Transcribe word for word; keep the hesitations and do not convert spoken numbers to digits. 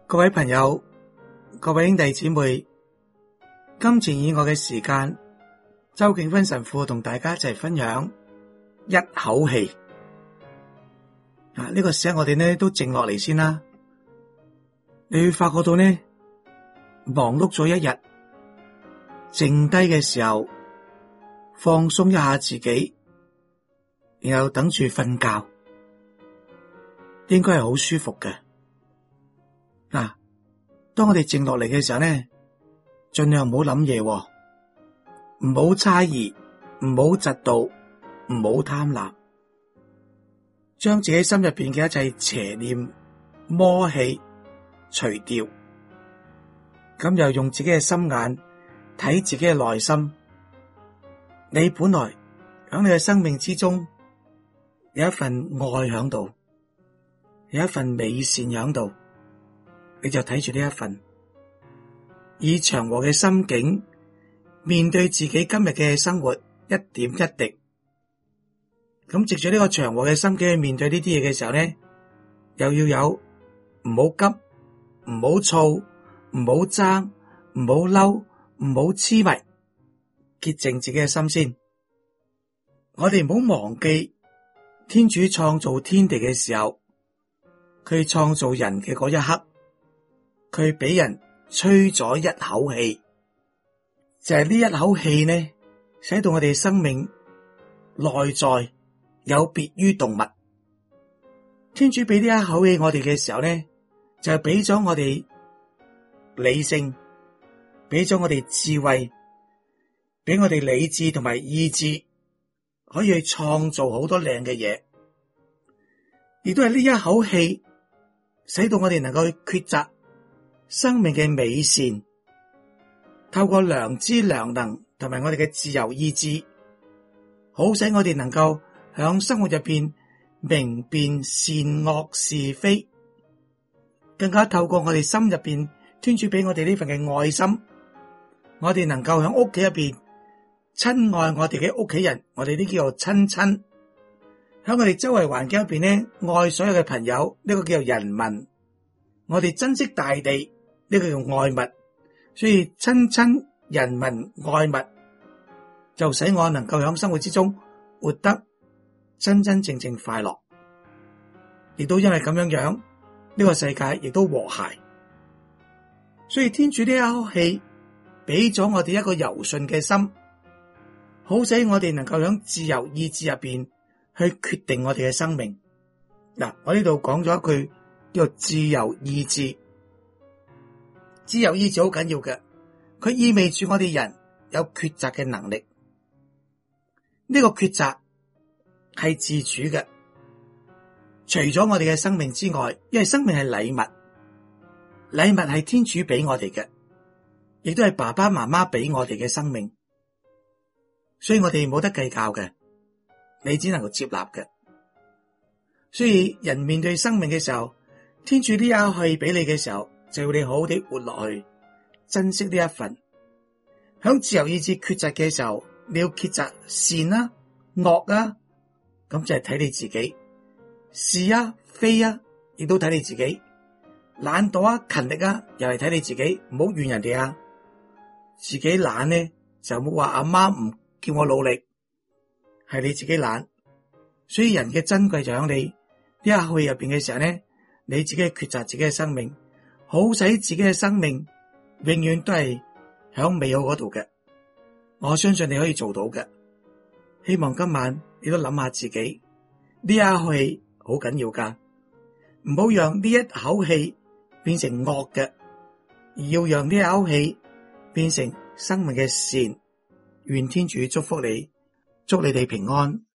各位朋友，各位兄弟姊妹，金錢以外嘅時間，周敬芬神父同大家一齊分享一口氣。啊，呢、這個時候我哋呢都靜落嚟先啦。你會發覺到呢，忙碌咗一日，靜低嘅時候，放鬆一下自己，然後等住瞓覺，應該係好舒服嘅。嗱、啊，當我哋靜落嚟嘅時候呢，盡量唔好諗嘢，唔好猜疑，唔好嫉妒，唔好貪婪，將自己心入邊嘅一切邪念、魔氣除掉，咁又用自己嘅心眼睇自己嘅內心。你本來喺你嘅生命之中有一份愛喺度，有一份美善喺度。你就睇住呢一份，以祥和嘅心境面對自己今日嘅生活，一點一滴。咁藉住呢個祥和嘅心境去面對呢啲嘢嘅時候咧，又要有唔好急，唔好躁，唔好爭，唔好嬲，唔好痴迷，潔淨自己嘅心先。我哋唔好忘記天主創造天地嘅時候，佢創造人嘅嗰一刻，佢俾人吹咗一口氣，就係呢一口氣呢，使到我哋生命內在有別於動物。天主俾呢一口氣我哋嘅時候呢，就係俾咗我哋理性，俾咗我哋智慧，俾我哋理智同埋意志，可以去創造好多靚嘅嘢。亦都係呢一口氣，使到我哋能夠去抉擇生命嘅美善，透過良知良能同埋我哋嘅自由意志，好使我哋能夠響生活入邊明辨善惡是非，更加透過我哋心入邊天主俾我哋呢份嘅愛心，我哋能夠響屋企入邊親愛我哋嘅屋企人，我哋呢叫做親親。響我哋周圍環境入邊呢，愛所有嘅朋友，呢個叫做人民。我哋珍惜大地，呢個叫愛物。所以親親人民愛物，就使我能夠響生活之中活得真真正正快樂，亦都因為咁樣樣，呢個世界亦都和諧。所以天主呢一口氣俾咗我哋一個柔順嘅心，好使我哋能夠響自由意志入邊去決定我哋嘅生命。嗱，我呢度講咗一句叫做自由意志。自由意志好緊要嘅，佢意味住我哋人有抉擇嘅能力。呢個抉擇係自主嘅，除咗我哋嘅生命之外，因為生命係禮物，禮物係天主俾我哋嘅，亦都係爸爸媽媽俾我哋嘅生命，所以我哋冇得計較嘅，你只能夠接納嘅。所以人面對生命嘅時候，天主呢一口氣俾你嘅時候，就要你好好地活落去，珍惜呢一份。響自由意志抉擇嘅時候，你要抉擇善啊、惡啊，咁就係睇你自己。是啊、非啊，亦都睇你自己。懶惰啊、勤力啊，又係睇你自己。唔好怨人哋啊，自己懶呢就冇話阿媽唔叫我努力，係你自己懶。所以人嘅珍貴就喺你呢一口氣入邊嘅時候呢，你自己抉擇自己嘅生命，好使自己嘅生命永遠都係響美好嗰度嘅。我相信你可以做到嘅。希望今晚你都諗下自己呢一口氣好緊要噶，唔好讓呢一口氣變成惡嘅，而要讓呢一口氣變成生命嘅善。願天主祝福你，祝你哋平安。